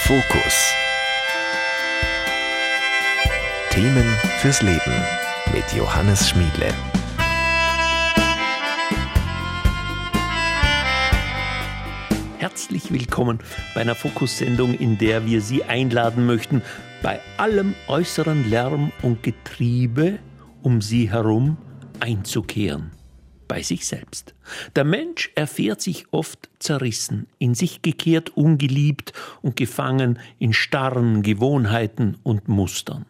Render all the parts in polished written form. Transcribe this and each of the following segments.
Fokus. Themen fürs Leben mit Johannes Schmiedle. Herzlich willkommen bei einer Fokussendung, in der wir Sie einladen möchten, bei allem äußeren Lärm und Getriebe um Sie herum einzukehren. Bei sich selbst. Der Mensch erfährt sich oft zerrissen, in sich gekehrt, ungeliebt und gefangen in starren Gewohnheiten und Mustern.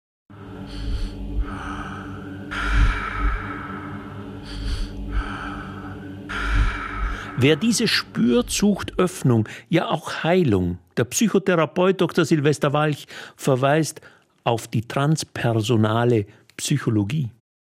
Wer diese spürt, sucht Öffnung, ja auch Heilung. Der Psychotherapeut Dr. Silvester Walch verweist auf die transpersonale Psychologie.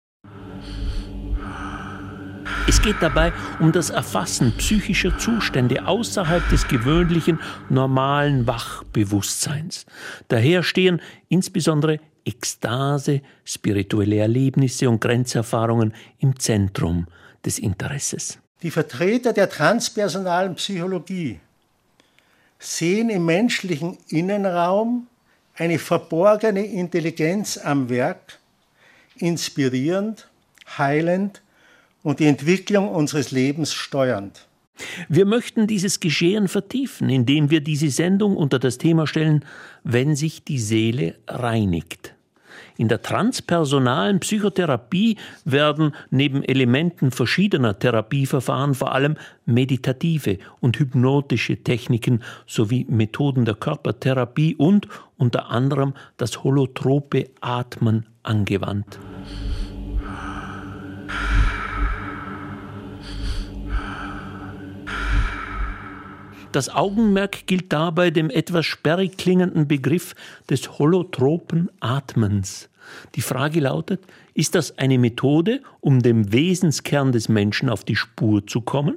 Es geht dabei um das Erfassen psychischer Zustände außerhalb des gewöhnlichen, normalen Wachbewusstseins. Daher stehen insbesondere Ekstase, spirituelle Erlebnisse und Grenzerfahrungen im Zentrum des Interesses. Die Vertreter der transpersonalen Psychologie sehen im menschlichen Innenraum eine verborgene Intelligenz am Werk, inspirierend, heilend und die Entwicklung unseres Lebens steuernd. Wir möchten dieses Geschehen vertiefen, indem wir diese Sendung unter das Thema stellen, wenn sich die Seele reinigt. In der transpersonalen Psychotherapie werden neben Elementen verschiedener Therapieverfahren vor allem meditative und hypnotische Techniken sowie Methoden der Körpertherapie und unter anderem das holotrope Atmen angewandt. Das Augenmerk gilt dabei dem etwas sperrig klingenden Begriff des holotropen Atmens. Die Frage lautet, ist das eine Methode, um dem Wesenskern des Menschen auf die Spur zu kommen?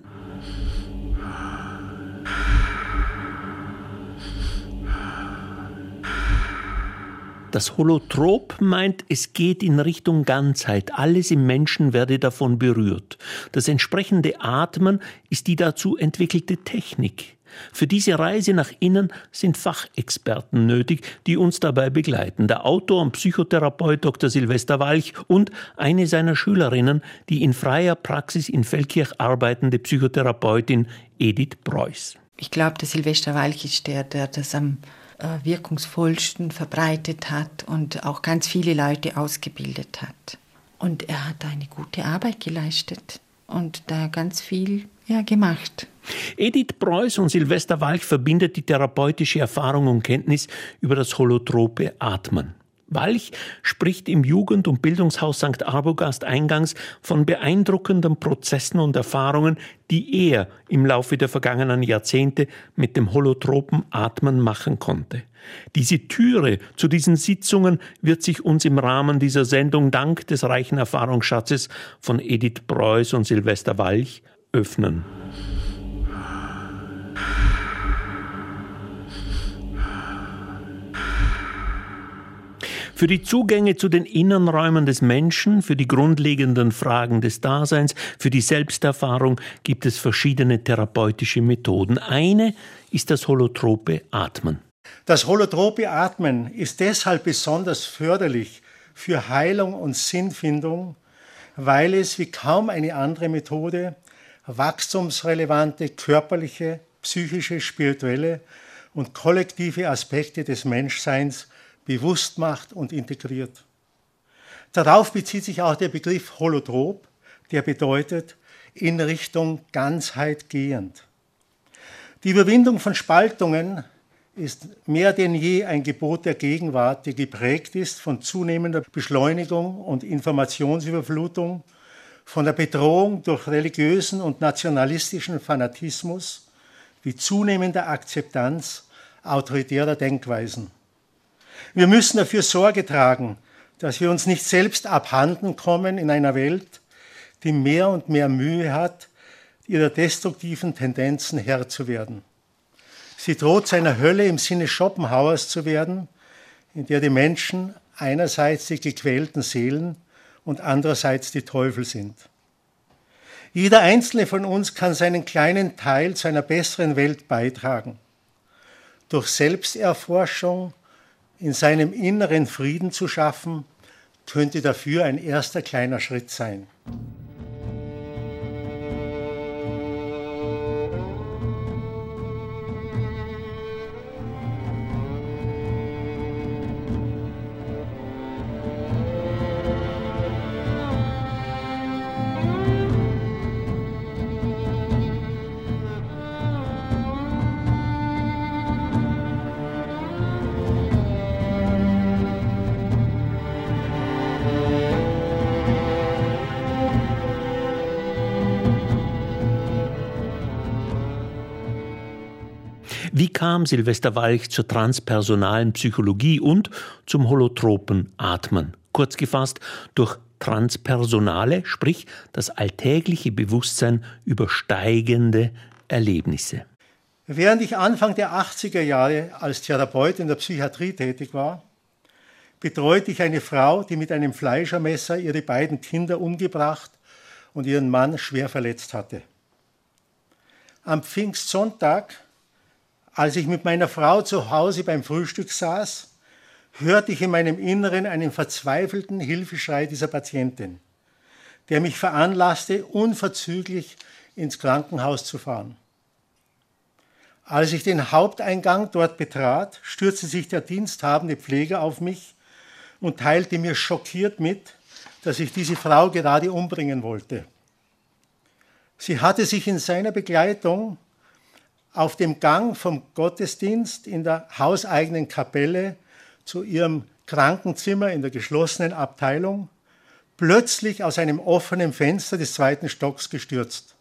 Das Holotrop meint, es geht in Richtung Ganzheit. Alles im Menschen werde davon berührt. Das entsprechende Atmen ist die dazu entwickelte Technik. Für diese Reise nach innen sind Fachexperten nötig, die uns dabei begleiten. Der Autor und Psychotherapeut Dr. Silvester Walch und eine seiner Schülerinnen, die in freier Praxis in Feldkirch arbeitende Psychotherapeutin Edith Preuß. Ich glaube, der Silvester Walch ist der das am wirkungsvollsten verbreitet hat und auch ganz viele Leute ausgebildet hat. Und er hat eine gute Arbeit geleistet und da ganz viel gemacht. Edith Preuß und Silvester Walch verbindet die therapeutische Erfahrung und Kenntnis über das holotrope Atmen. Walch spricht im Jugend- und Bildungshaus St. Arbogast eingangs von beeindruckenden Prozessen und Erfahrungen, die er im Laufe der vergangenen Jahrzehnte mit dem holotropen Atmen machen konnte. Diese Türe zu diesen Sitzungen wird sich uns im Rahmen dieser Sendung dank des reichen Erfahrungsschatzes von Edith Preuß und Silvester Walch öffnen. Für die Zugänge zu den Innenräumen des Menschen, für die grundlegenden Fragen des Daseins, für die Selbsterfahrung gibt es verschiedene therapeutische Methoden. Eine ist das holotrope Atmen. Das holotrope Atmen ist deshalb besonders förderlich für Heilung und Sinnfindung, weil es wie kaum eine andere Methode wachstumsrelevante körperliche, psychische, spirituelle und kollektive Aspekte des Menschseins bewusst macht und integriert. Darauf bezieht sich auch der Begriff holotrop, der bedeutet in Richtung Ganzheit gehend. Die Überwindung von Spaltungen ist mehr denn je ein Gebot der Gegenwart, die geprägt ist von zunehmender Beschleunigung und Informationsüberflutung, von der Bedrohung durch religiösen und nationalistischen Fanatismus, wie zunehmender Akzeptanz autoritärer Denkweisen. Wir müssen dafür Sorge tragen, dass wir uns nicht selbst abhanden kommen in einer Welt, die mehr und mehr Mühe hat, ihrer destruktiven Tendenzen Herr zu werden. Sie droht zu einer Hölle im Sinne Schopenhauers zu werden, in der die Menschen einerseits die gequälten Seelen und andererseits die Teufel sind. Jeder einzelne von uns kann seinen kleinen Teil zu einer besseren Welt beitragen. durch Selbsterforschung in seinem inneren Frieden zu schaffen, könnte dafür ein erster kleiner Schritt sein. Wie kam Silvester Walch zur transpersonalen Psychologie und zum holotropen Atmen? Kurz gefasst, durch transpersonale, sprich das alltägliche Bewusstsein über steigende Erlebnisse. Während ich Anfang der 80er Jahre als Therapeut in der Psychiatrie tätig war, betreute ich eine Frau, die mit einem Fleischermesser ihre beiden Kinder umgebracht und ihren Mann schwer verletzt hatte. Am Pfingstsonntag, als ich mit meiner Frau zu Hause beim Frühstück saß, hörte ich in meinem Inneren einen verzweifelten Hilfeschrei dieser Patientin, der mich veranlasste, unverzüglich ins Krankenhaus zu fahren. Als ich den Haupteingang dort betrat, stürzte sich der diensthabende Pfleger auf mich und teilte mir schockiert mit, dass ich diese Frau gerade umbringen wollte. Sie hatte sich in seiner Begleitung auf dem Gang vom Gottesdienst in der hauseigenen Kapelle zu ihrem Krankenzimmer in der geschlossenen Abteilung plötzlich aus einem offenen Fenster des 2. Stocks gestürzt.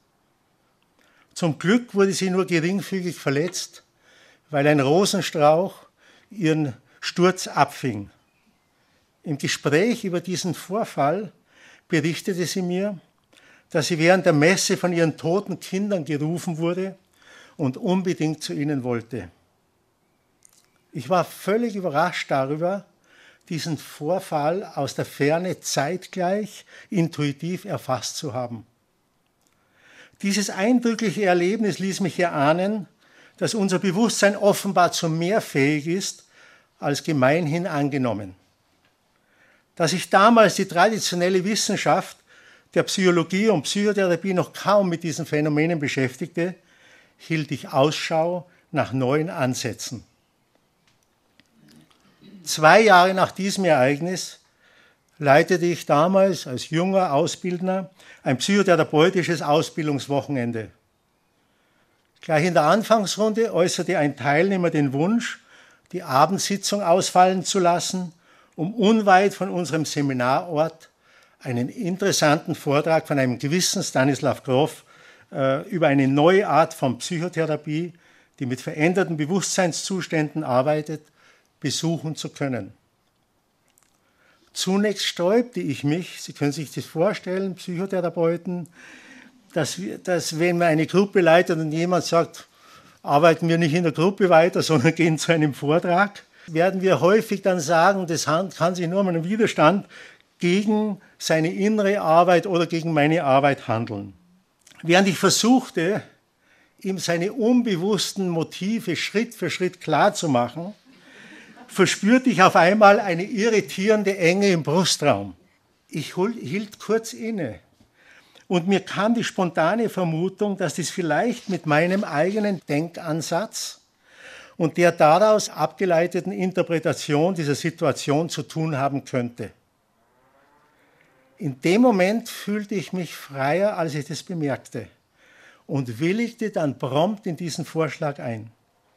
Zum Glück wurde sie nur geringfügig verletzt, weil ein Rosenstrauch ihren Sturz abfing. Im Gespräch über diesen Vorfall berichtete sie mir, dass sie während der Messe von ihren toten Kindern gerufen wurde und unbedingt zu ihnen wollte. Ich war völlig überrascht darüber, diesen Vorfall aus der Ferne zeitgleich intuitiv erfasst zu haben. Dieses eindrückliche Erlebnis ließ mich erahnen, dass unser Bewusstsein offenbar zu mehr fähig ist, als gemeinhin angenommen. Dass sich damals die traditionelle Wissenschaft der Psychologie und Psychotherapie noch kaum mit diesen Phänomenen beschäftigte, hielt ich Ausschau nach neuen Ansätzen. 2 Jahre nach diesem Ereignis leitete ich damals als junger Ausbildner ein psychotherapeutisches Ausbildungswochenende. Gleich in der Anfangsrunde äußerte ein Teilnehmer den Wunsch, die Abendsitzung ausfallen zu lassen, um unweit von unserem Seminarort einen interessanten Vortrag von einem gewissen Stanislav Grof über eine neue Art von Psychotherapie, die mit veränderten Bewusstseinszuständen arbeitet, besuchen zu können. Zunächst sträubte ich mich, Sie können sich das vorstellen, Psychotherapeuten, dass wenn man eine Gruppe leitet und jemand sagt, arbeiten wir nicht in der Gruppe weiter, sondern gehen zu einem Vortrag, werden wir häufig dann sagen, das kann sich nur um einen Widerstand gegen seine innere Arbeit oder gegen meine Arbeit handeln. Während ich versuchte, ihm seine unbewussten Motive Schritt für Schritt klarzumachen, verspürte ich auf einmal eine irritierende Enge im Brustraum. Ich hielt kurz inne und mir kam die spontane Vermutung, dass dies vielleicht mit meinem eigenen Denkansatz und der daraus abgeleiteten Interpretation dieser Situation zu tun haben könnte. In dem Moment fühlte ich mich freier, als ich das bemerkte, und willigte dann prompt in diesen Vorschlag ein.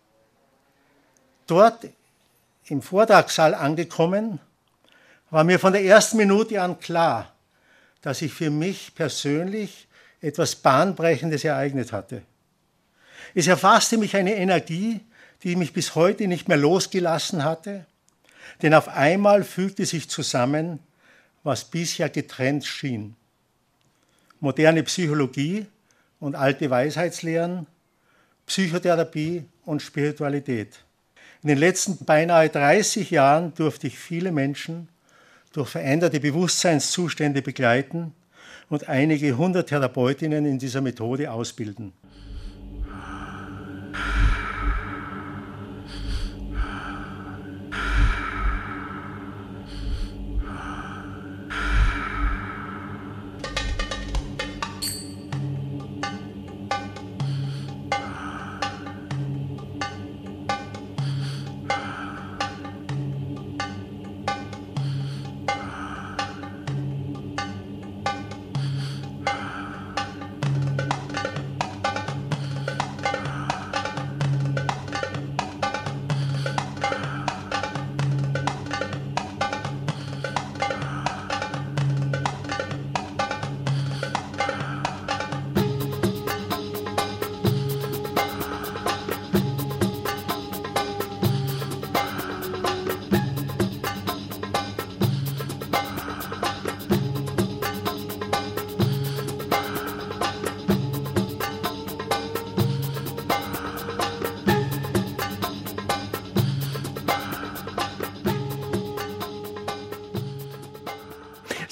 Dort im Vortragssaal angekommen, war mir von der ersten Minute an klar, dass sich für mich persönlich etwas Bahnbrechendes ereignet hatte. Es erfasste mich eine Energie, die mich bis heute nicht mehr losgelassen hatte, denn auf einmal fügte sich zusammen, was bisher getrennt schien. Moderne Psychologie und alte Weisheitslehren, Psychotherapie und Spiritualität. In den letzten beinahe 30 Jahren durfte ich viele Menschen durch veränderte Bewusstseinszustände begleiten und einige 100 Therapeutinnen in dieser Methode ausbilden.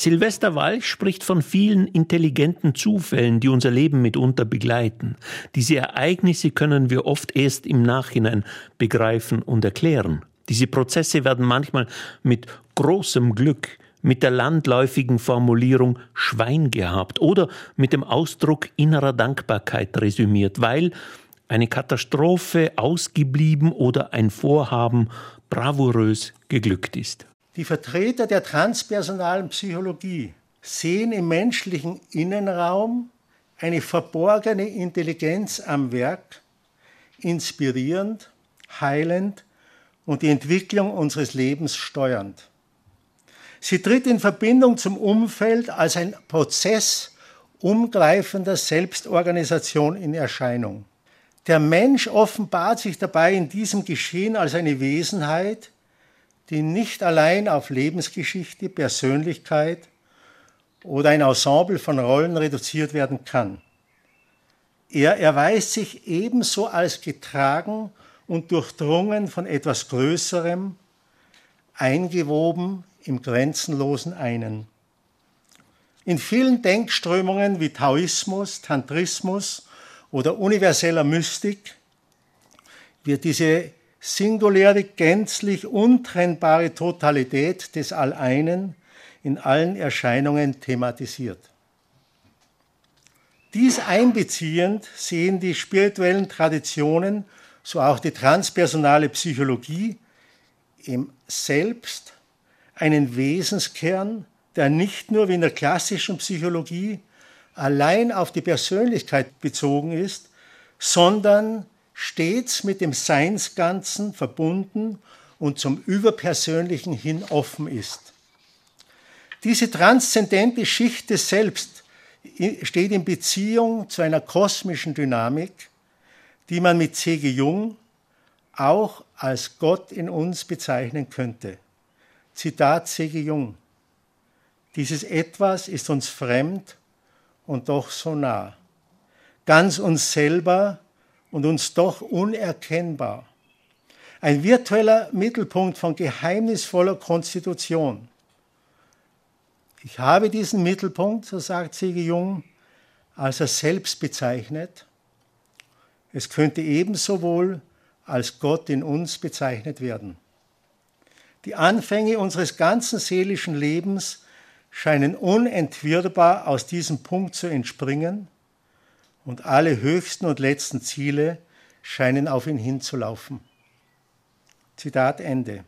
Silvester Walch spricht von vielen intelligenten Zufällen, die unser Leben mitunter begleiten. Diese Ereignisse können wir oft erst im Nachhinein begreifen und erklären. Diese Prozesse werden manchmal mit großem Glück, mit der landläufigen Formulierung Schwein gehabt oder mit dem Ausdruck innerer Dankbarkeit resümiert, weil eine Katastrophe ausgeblieben oder ein Vorhaben bravourös geglückt ist. Die Vertreter der transpersonalen Psychologie sehen im menschlichen Innenraum eine verborgene Intelligenz am Werk, inspirierend, heilend und die Entwicklung unseres Lebens steuernd. Sie tritt in Verbindung zum Umfeld als ein Prozess umgreifender Selbstorganisation in Erscheinung. Der Mensch offenbart sich dabei in diesem Geschehen als eine Wesenheit, die nicht allein auf Lebensgeschichte, Persönlichkeit oder ein Ensemble von Rollen reduziert werden kann. Er erweist sich ebenso als getragen und durchdrungen von etwas Größerem, eingewoben im grenzenlosen Einen. In vielen Denkströmungen wie Taoismus, Tantrismus oder universeller Mystik wird diese singuläre, gänzlich untrennbare Totalität des Alleinen in allen Erscheinungen thematisiert. Dies einbeziehend sehen die spirituellen Traditionen, so auch die transpersonale Psychologie, im Selbst einen Wesenskern, der nicht nur wie in der klassischen Psychologie allein auf die Persönlichkeit bezogen ist, sondern stets mit dem Seinsganzen verbunden und zum Überpersönlichen hin offen ist. Diese transzendente Schicht des Selbst steht in Beziehung zu einer kosmischen Dynamik, die man mit C.G. Jung auch als Gott in uns bezeichnen könnte. Zitat C.G. Jung: Dieses Etwas ist uns fremd und doch so nah, ganz uns selber und uns doch unerkennbar. Ein virtueller Mittelpunkt von geheimnisvoller Konstitution. Ich habe diesen Mittelpunkt, so sagt C.G. Jung, als er selbst bezeichnet. Es könnte ebenso wohl als Gott in uns bezeichnet werden. Die Anfänge unseres ganzen seelischen Lebens scheinen unentwirrbar aus diesem Punkt zu entspringen und alle höchsten und letzten Ziele scheinen auf ihn hinzulaufen. Zitat Ende.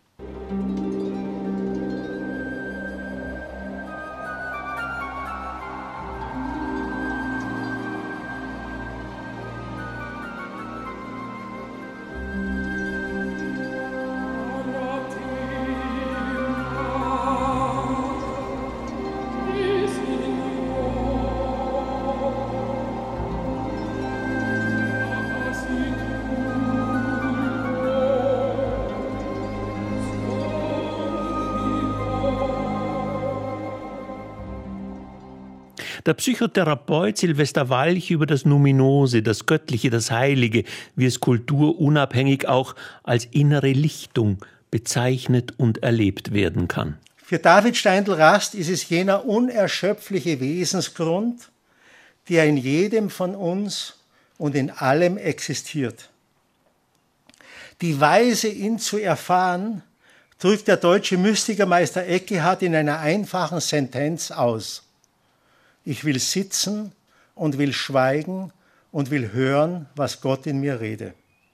Der Psychotherapeut Silvester Walch über das Numinose, das Göttliche, das Heilige, wie es kulturunabhängig auch als innere Lichtung bezeichnet und erlebt werden kann. Für David Steindl-Rast ist es jener unerschöpfliche Wesensgrund, der in jedem von uns und in allem existiert. Die Weise, ihn zu erfahren, drückt der deutsche Mystikermeister Eckehart in einer einfachen Sentenz aus: Ich will sitzen und will schweigen und will hören, was Gott in mir rede.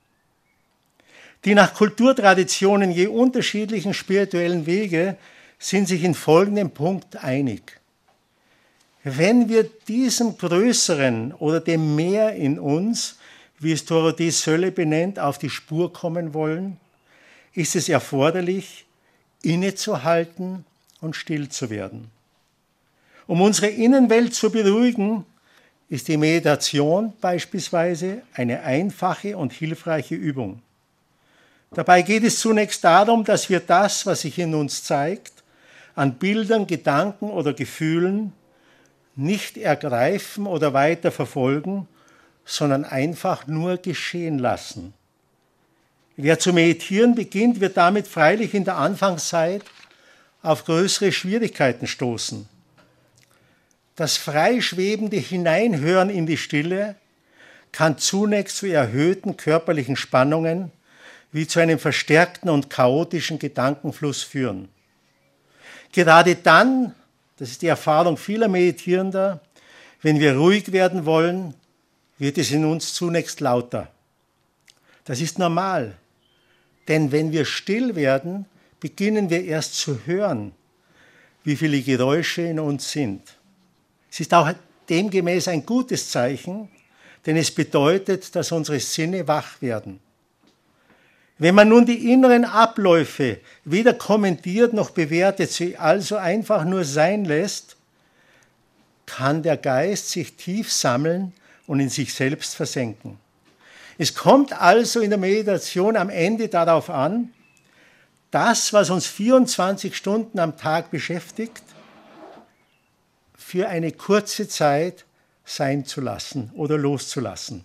Die nach Kulturtraditionen je unterschiedlichen spirituellen Wege sind sich in folgendem Punkt einig. Wenn wir diesem Größeren oder dem Mehr in uns, wie es Dorothee Sölle benennt, auf die Spur kommen wollen, ist es erforderlich, innezuhalten und still zu werden. Um unsere Innenwelt zu beruhigen, ist die Meditation beispielsweise eine einfache und hilfreiche Übung. Dabei geht es zunächst darum, dass wir das, was sich in uns zeigt, an Bildern, Gedanken oder Gefühlen nicht ergreifen oder weiter verfolgen, sondern einfach nur geschehen lassen. Wer zu meditieren beginnt, wird damit freilich in der Anfangszeit auf größere Schwierigkeiten stoßen. Das freischwebende Hineinhören in die Stille kann zunächst zu erhöhten körperlichen Spannungen wie zu einem verstärkten und chaotischen Gedankenfluss führen. Gerade dann, das ist die Erfahrung vieler Meditierender, wenn wir ruhig werden wollen, wird es in uns zunächst lauter. Das ist normal, denn wenn wir still werden, beginnen wir erst zu hören, wie viele Geräusche in uns sind. Es ist auch demgemäß ein gutes Zeichen, denn es bedeutet, dass unsere Sinne wach werden. Wenn man nun die inneren Abläufe weder kommentiert noch bewertet, sie also einfach nur sein lässt, kann der Geist sich tief sammeln und in sich selbst versenken. Es kommt also in der Meditation am Ende darauf an, das, was uns 24 Stunden am Tag beschäftigt, für eine kurze Zeit sein zu lassen oder loszulassen.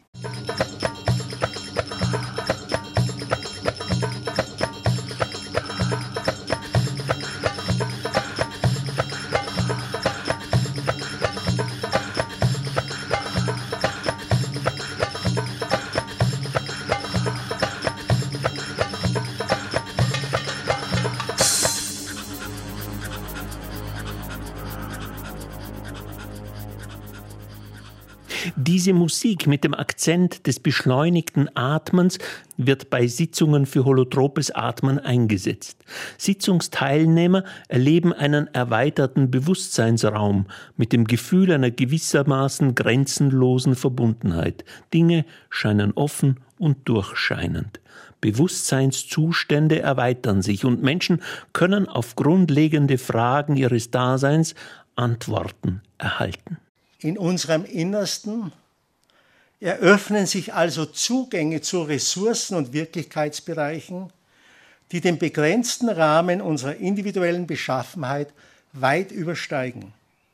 Diese Musik mit dem Akzent des beschleunigten Atmens wird bei Sitzungen für holotropes Atmen eingesetzt. Sitzungsteilnehmer erleben einen erweiterten Bewusstseinsraum mit dem Gefühl einer gewissermaßen grenzenlosen Verbundenheit. Dinge scheinen offen und durchscheinend. Bewusstseinszustände erweitern sich und Menschen können auf grundlegende Fragen ihres Daseins Antworten erhalten. In unserem Innersten eröffnen sich also Zugänge zu Ressourcen und Wirklichkeitsbereichen, die den begrenzten Rahmen unserer individuellen Beschaffenheit weit übersteigen.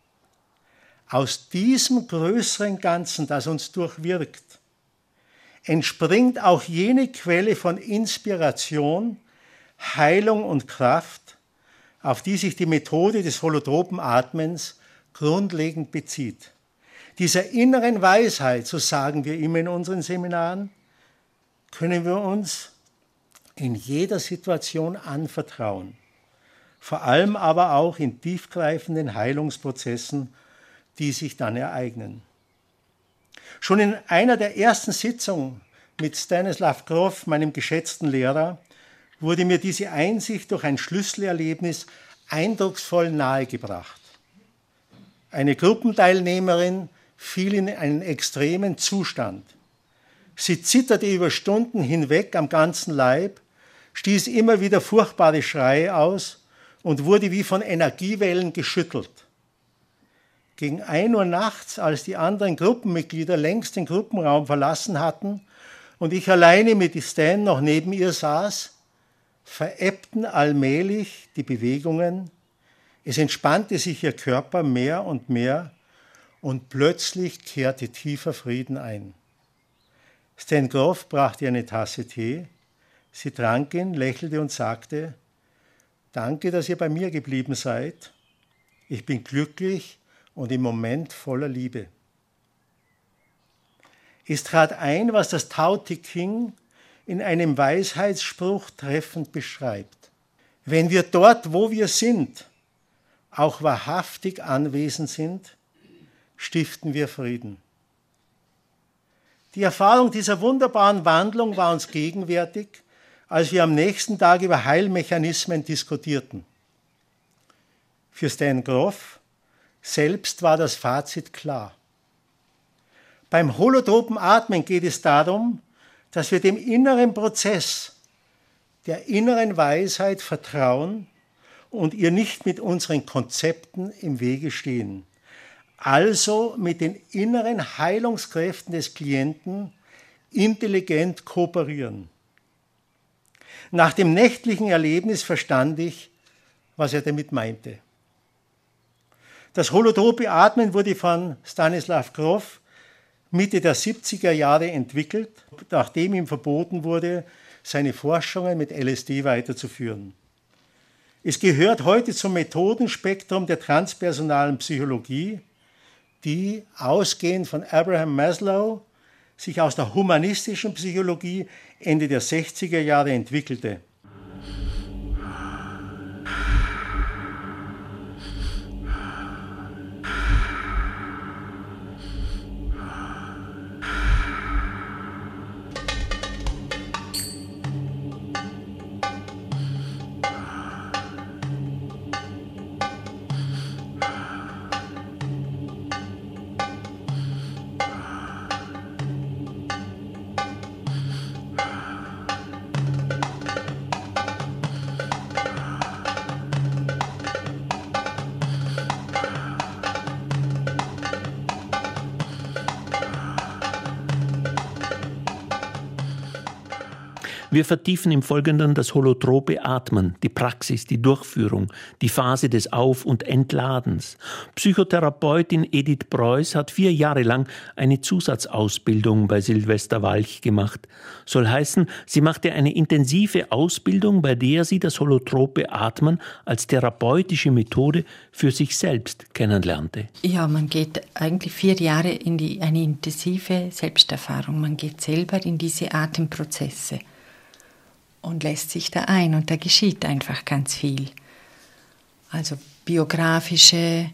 Aus diesem größeren Ganzen, das uns durchwirkt, entspringt auch jene Quelle von Inspiration, Heilung und Kraft, auf die sich die Methode des holotropen Atmens grundlegend bezieht. Dieser inneren Weisheit, so sagen wir immer in unseren Seminaren, können wir uns in jeder Situation anvertrauen, vor allem aber auch in tiefgreifenden Heilungsprozessen, die sich dann ereignen. Schon in einer der ersten Sitzungen mit Stanislav Grof, meinem geschätzten Lehrer, wurde mir diese Einsicht durch ein Schlüsselerlebnis eindrucksvoll nahegebracht. Eine Gruppenteilnehmerin fiel in einen extremen Zustand. Sie zitterte über Stunden hinweg am ganzen Leib, stieß immer wieder furchtbare Schreie aus und wurde wie von Energiewellen geschüttelt. Gegen 1 Uhr nachts, als die anderen Gruppenmitglieder längst den Gruppenraum verlassen hatten und ich alleine mit Stan noch neben ihr saß, verebbten allmählich die Bewegungen. Es entspannte sich ihr Körper mehr und plötzlich kehrte tiefer Frieden ein. Stan Grof brachte ihr eine Tasse Tee. Sie trank ihn, lächelte und sagte, »Danke, dass ihr bei mir geblieben seid. Ich bin glücklich und im Moment voller Liebe.« Es trat ein, was das Tao Te Ching in einem Weisheitsspruch treffend beschreibt. Wenn wir dort, wo wir sind, auch wahrhaftig anwesend sind, stiften wir Frieden. Die Erfahrung dieser wunderbaren Wandlung war uns gegenwärtig, als wir am nächsten Tag über Heilmechanismen diskutierten. Für Stan Grof selbst war das Fazit klar. Beim holotropen Atmen geht es darum, dass wir dem inneren Prozess, der inneren Weisheit vertrauen und ihr nicht mit unseren Konzepten im Wege stehen. Also mit den inneren Heilungskräften des Klienten intelligent kooperieren. Nach dem nächtlichen Erlebnis verstand ich, was er damit meinte. Das holotrope Atmen wurde von Stanislav Grof Mitte der 70er Jahre entwickelt, nachdem ihm verboten wurde, seine Forschungen mit LSD weiterzuführen. Es gehört heute zum Methodenspektrum der transpersonalen Psychologie, die, ausgehend von Abraham Maslow, sich aus der humanistischen Psychologie Ende der 60er Jahre entwickelte. Wir vertiefen im Folgenden das holotrope Atmen, die Praxis, die Durchführung, die Phase des Auf- und Entladens. Psychotherapeutin Edith Preuß hat 4 Jahre lang eine Zusatzausbildung bei Silvester Walch gemacht. Soll heißen, sie machte eine intensive Ausbildung, bei der sie das holotrope Atmen als therapeutische Methode für sich selbst kennenlernte. Ja, man geht eigentlich 4 Jahre in eine intensive Selbsterfahrung. Man geht selber in diese Atemprozesse und lässt sich da ein. Und da geschieht einfach ganz viel. Also biografische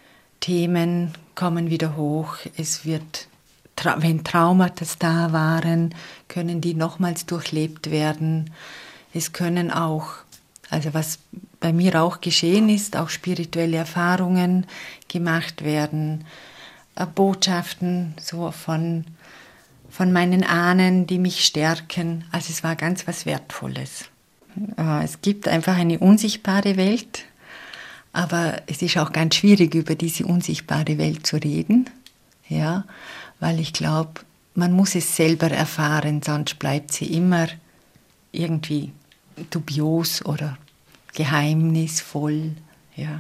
Themen kommen wieder hoch. Es wird, wenn Traumata da waren, können die nochmals durchlebt werden. Es können auch, also was bei mir auch geschehen ist, auch spirituelle Erfahrungen gemacht werden. Botschaften so von meinen Ahnen, die mich stärken. Also es war ganz was Wertvolles. Es gibt einfach eine unsichtbare Welt, aber es ist auch ganz schwierig, über diese unsichtbare Welt zu reden, ja, weil ich glaube, man muss es selber erfahren, sonst bleibt sie immer irgendwie dubios oder geheimnisvoll, ja.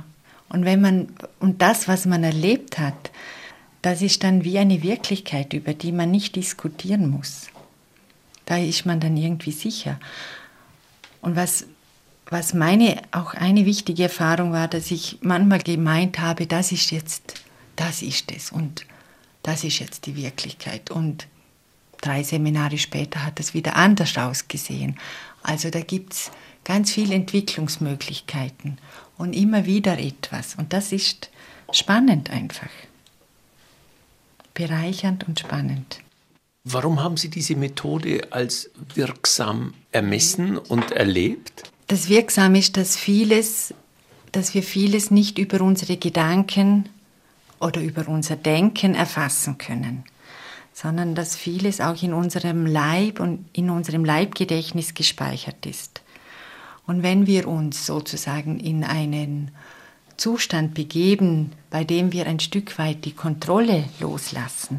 Und das, was man erlebt hat, das ist dann wie eine Wirklichkeit, über die man nicht diskutieren muss. Da ist man dann irgendwie sicher. Und was meine auch eine wichtige Erfahrung war, dass ich manchmal gemeint habe, das ist es und das ist jetzt die Wirklichkeit. Und 3 Seminare später hat es wieder anders ausgesehen. Also da gibt es ganz viele Entwicklungsmöglichkeiten und immer wieder etwas. Und das ist spannend einfach. Bereichernd und spannend. Warum haben Sie diese Methode als wirksam ermessen und erlebt? Das Wirksame ist, dass wir vieles nicht über unsere Gedanken oder über unser Denken erfassen können, sondern dass vieles auch in unserem Leib und in unserem Leibgedächtnis gespeichert ist. Und wenn wir uns sozusagen in einen Zustand begeben, bei dem wir ein Stück weit die Kontrolle loslassen,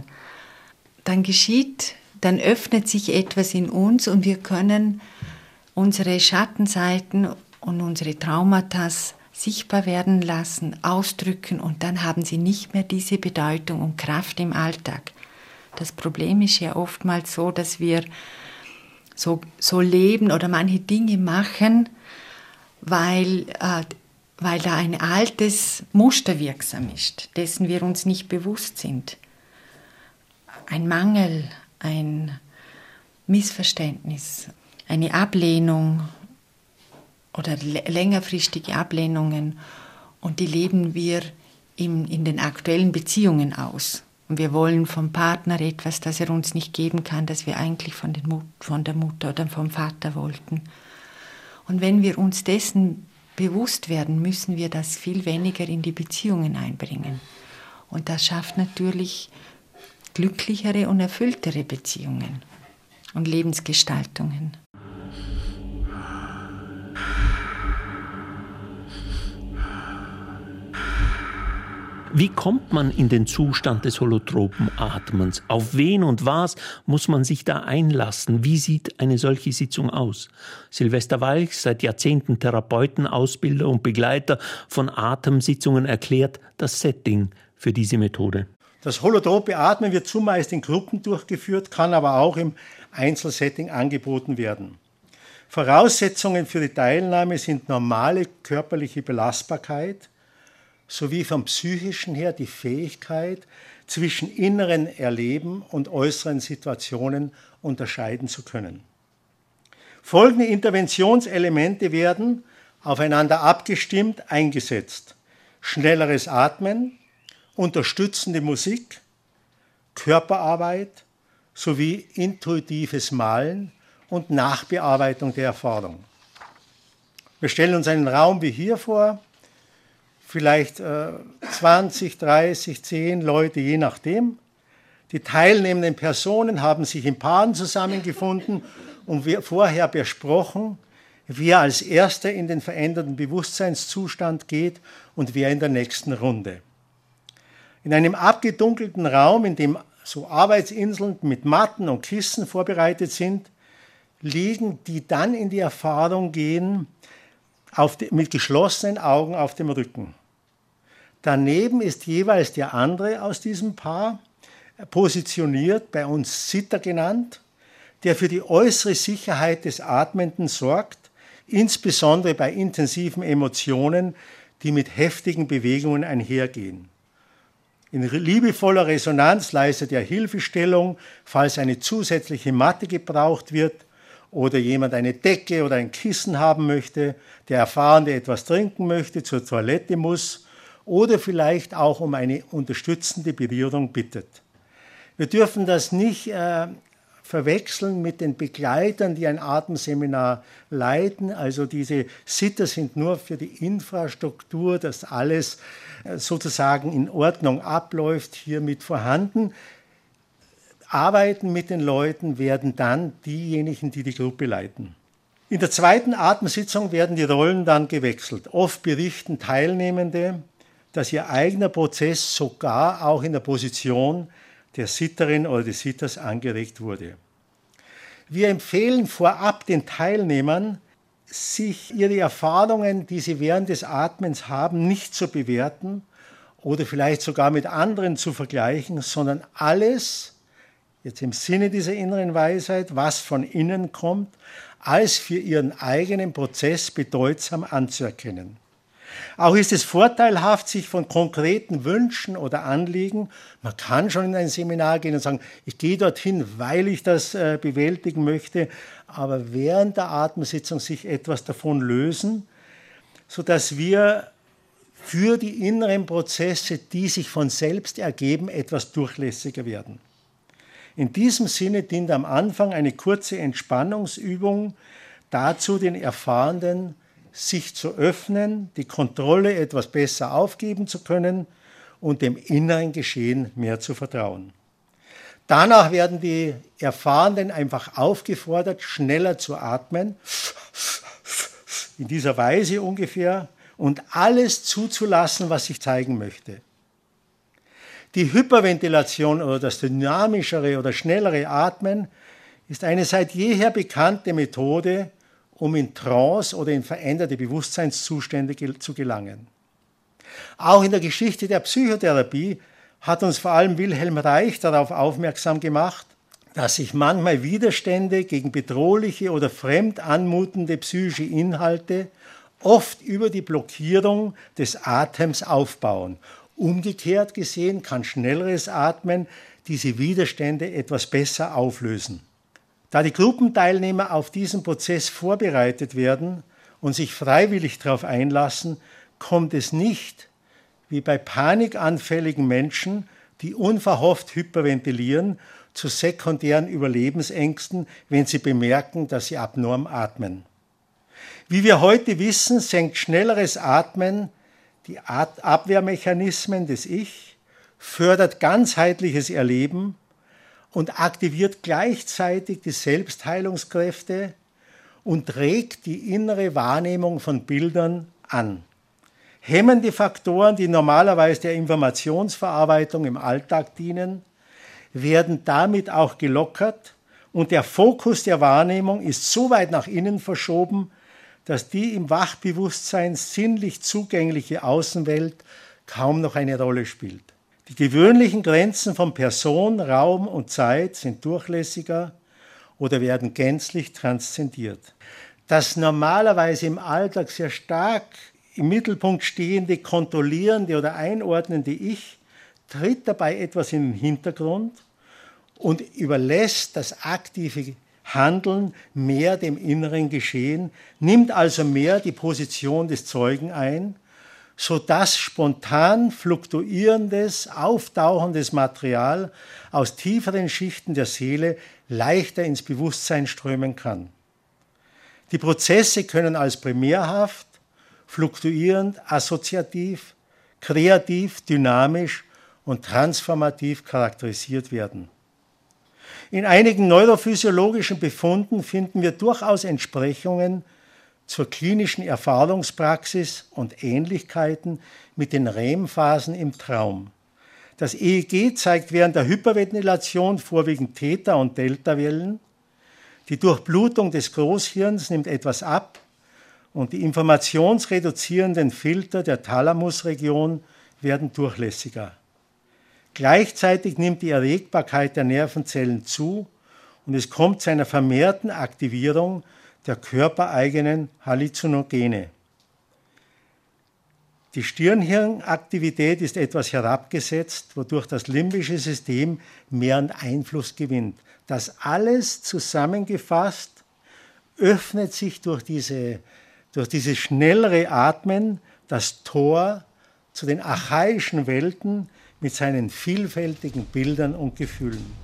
dann öffnet sich etwas in uns und wir können unsere Schattenseiten und unsere Traumata sichtbar werden lassen, ausdrücken und dann haben sie nicht mehr diese Bedeutung und Kraft im Alltag. Das Problem ist ja oftmals so, dass wir so leben oder manche Dinge machen, weil da ein altes Muster wirksam ist, dessen wir uns nicht bewusst sind. Ein Mangel, ein Missverständnis, eine Ablehnung oder längerfristige Ablehnungen und die leben wir in den aktuellen Beziehungen aus. Und wir wollen vom Partner etwas, das er uns nicht geben kann, das wir eigentlich von der Mutter oder vom Vater wollten. Und wenn wir uns dessen bewusst werden, müssen wir das viel weniger in die Beziehungen einbringen. Und das schafft natürlich glücklichere und erfülltere Beziehungen und Lebensgestaltungen. Wie kommt man in den Zustand des holotropen Atmens? Auf wen und was muss man sich da einlassen? Wie sieht eine solche Sitzung aus? Silvester Walch, seit Jahrzehnten Therapeuten, Ausbilder und Begleiter von Atemsitzungen, erklärt das Setting für diese Methode. Das holotrope Atmen wird zumeist in Gruppen durchgeführt, kann aber auch im Einzelsetting angeboten werden. Voraussetzungen für die Teilnahme sind normale körperliche Belastbarkeit, sowie vom psychischen her die Fähigkeit, zwischen inneren Erleben und äußeren Situationen unterscheiden zu können. Folgende Interventionselemente werden aufeinander abgestimmt eingesetzt: schnelleres Atmen, unterstützende Musik, Körperarbeit sowie intuitives Malen und Nachbearbeitung der Erfahrung. Wir stellen uns einen Raum wie hier vor, vielleicht 20, 30, 10 Leute, je nachdem. Die teilnehmenden Personen haben sich in Paaren zusammengefunden und vorher besprochen, wer als Erster in den veränderten Bewusstseinszustand geht und wer in der nächsten Runde. In einem abgedunkelten Raum, in dem so Arbeitsinseln mit Matten und Kissen vorbereitet sind, liegen, die dann in die Erfahrung gehen, mit geschlossenen Augen auf dem Rücken. Daneben ist jeweils der andere aus diesem Paar positioniert, bei uns Sitter genannt, der für die äußere Sicherheit des Atmenden sorgt, insbesondere bei intensiven Emotionen, die mit heftigen Bewegungen einhergehen. In liebevoller Resonanz leistet er Hilfestellung, falls eine zusätzliche Matte gebraucht wird oder jemand eine Decke oder ein Kissen haben möchte, der Erfahrene etwas trinken möchte, zur Toilette muss oder vielleicht auch um eine unterstützende Berührung bittet. Wir dürfen das nicht verwechseln mit den Begleitern, die ein Atemseminar leiten. Also diese Sitter sind nur für die Infrastruktur, dass alles sozusagen in Ordnung abläuft, hier mit vorhanden. Arbeiten mit den Leuten werden dann diejenigen, die die Gruppe leiten. In der zweiten Atemsitzung werden die Rollen dann gewechselt. Oft berichten Teilnehmende, dass ihr eigener Prozess sogar auch in der Position der Sitterin oder des Sitters angeregt wurde. Wir empfehlen vorab den Teilnehmern, sich ihre Erfahrungen, die sie während des Atmens haben, nicht zu bewerten oder vielleicht sogar mit anderen zu vergleichen, sondern alles, jetzt im Sinne dieser inneren Weisheit, was von innen kommt, als für ihren eigenen Prozess bedeutsam anzuerkennen. Auch ist es vorteilhaft, sich von konkreten Wünschen oder Anliegen, man kann schon in ein Seminar gehen und sagen, ich gehe dorthin, weil ich das bewältigen möchte, aber während der Atemsitzung sich etwas davon lösen, sodass wir für die inneren Prozesse, die sich von selbst ergeben, etwas durchlässiger werden. In diesem Sinne dient am Anfang eine kurze Entspannungsübung dazu, den Erfahrenen sich zu öffnen, die Kontrolle etwas besser aufgeben zu können und dem inneren Geschehen mehr zu vertrauen. Danach werden die Erfahrenen einfach aufgefordert, schneller zu atmen, in dieser Weise ungefähr, und alles zuzulassen, was sich zeigen möchte. Die Hyperventilation oder das dynamischere oder schnellere Atmen ist eine seit jeher bekannte Methode, um in Trance oder in veränderte Bewusstseinszustände zu gelangen. Auch in der Geschichte der Psychotherapie hat uns vor allem Wilhelm Reich darauf aufmerksam gemacht, dass sich manchmal Widerstände gegen bedrohliche oder fremd anmutende psychische Inhalte oft über die Blockierung des Atems aufbauen. Umgekehrt gesehen kann schnelleres Atmen diese Widerstände etwas besser auflösen. Da die Gruppenteilnehmer auf diesen Prozess vorbereitet werden und sich freiwillig darauf einlassen, kommt es nicht, wie bei panikanfälligen Menschen, die unverhofft hyperventilieren, zu sekundären Überlebensängsten, wenn sie bemerken, dass sie abnorm atmen. Wie wir heute wissen, senkt schnelleres Atmen die Abwehrmechanismen des Ich, fördert ganzheitliches Erleben und aktiviert gleichzeitig die Selbstheilungskräfte und regt die innere Wahrnehmung von Bildern an. Hemmende Faktoren, die normalerweise der Informationsverarbeitung im Alltag dienen, werden damit auch gelockert und der Fokus der Wahrnehmung ist so weit nach innen verschoben, dass die im Wachbewusstsein sinnlich zugängliche Außenwelt kaum noch eine Rolle spielt. Die gewöhnlichen Grenzen von Person, Raum und Zeit sind durchlässiger oder werden gänzlich transzendiert. Das normalerweise im Alltag sehr stark im Mittelpunkt stehende, kontrollierende oder einordnende Ich tritt dabei etwas in den Hintergrund und überlässt das aktive Handeln mehr dem inneren Geschehen, nimmt also mehr die Position des Zeugen ein, sodass spontan fluktuierendes, auftauchendes Material aus tieferen Schichten der Seele leichter ins Bewusstsein strömen kann. Die Prozesse können als primärhaft, fluktuierend, assoziativ, kreativ, dynamisch und transformativ charakterisiert werden. In einigen neurophysiologischen Befunden finden wir durchaus Entsprechungen zur klinischen Erfahrungspraxis und Ähnlichkeiten mit den REM-Phasen im Traum. Das EEG zeigt während der Hyperventilation vorwiegend Theta- und Delta-Wellen. Die Durchblutung des Großhirns nimmt etwas ab und die informationsreduzierenden Filter der Thalamusregion werden durchlässiger. Gleichzeitig nimmt die Erregbarkeit der Nervenzellen zu und es kommt zu einer vermehrten Aktivierung der körpereigenen Halluzinogene. Die Stirnhirnaktivität ist etwas herabgesetzt, wodurch das limbische System mehr an Einfluss gewinnt. Das alles zusammengefasst öffnet sich durch dieses schnellere Atmen das Tor zu den archaischen Welten mit seinen vielfältigen Bildern und Gefühlen.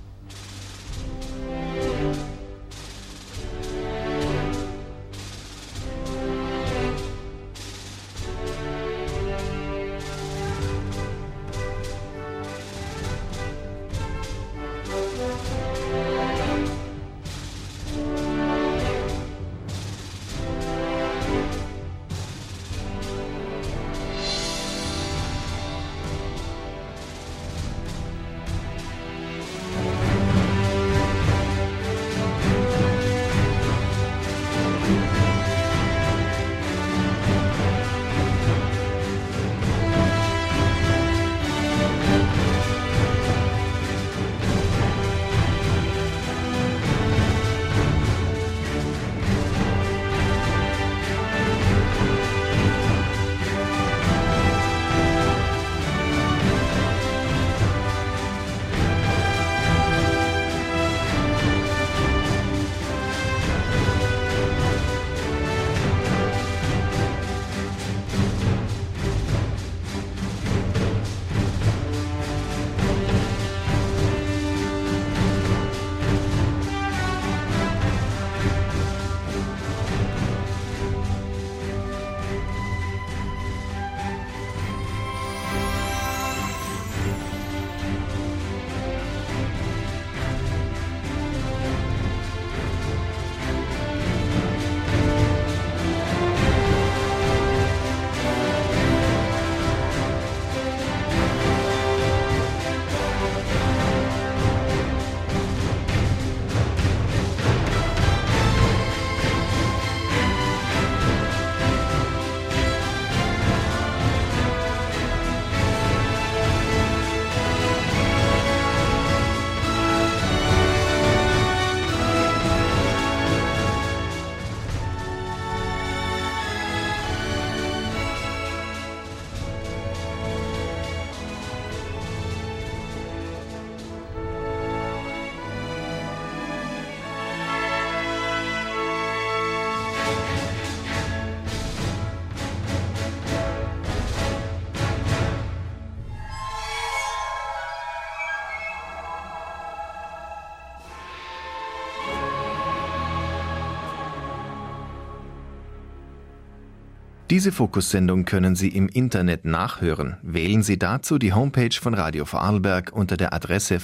Diese Fokussendung können Sie im Internet nachhören. Wählen Sie dazu die Homepage von Radio Vorarlberg unter der Adresse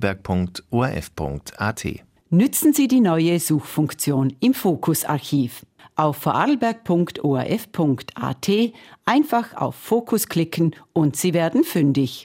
vorarlberg.orf.at. Nützen Sie die neue Suchfunktion im Fokusarchiv. Auf vorarlberg.orf.at einfach auf Fokus klicken und Sie werden fündig.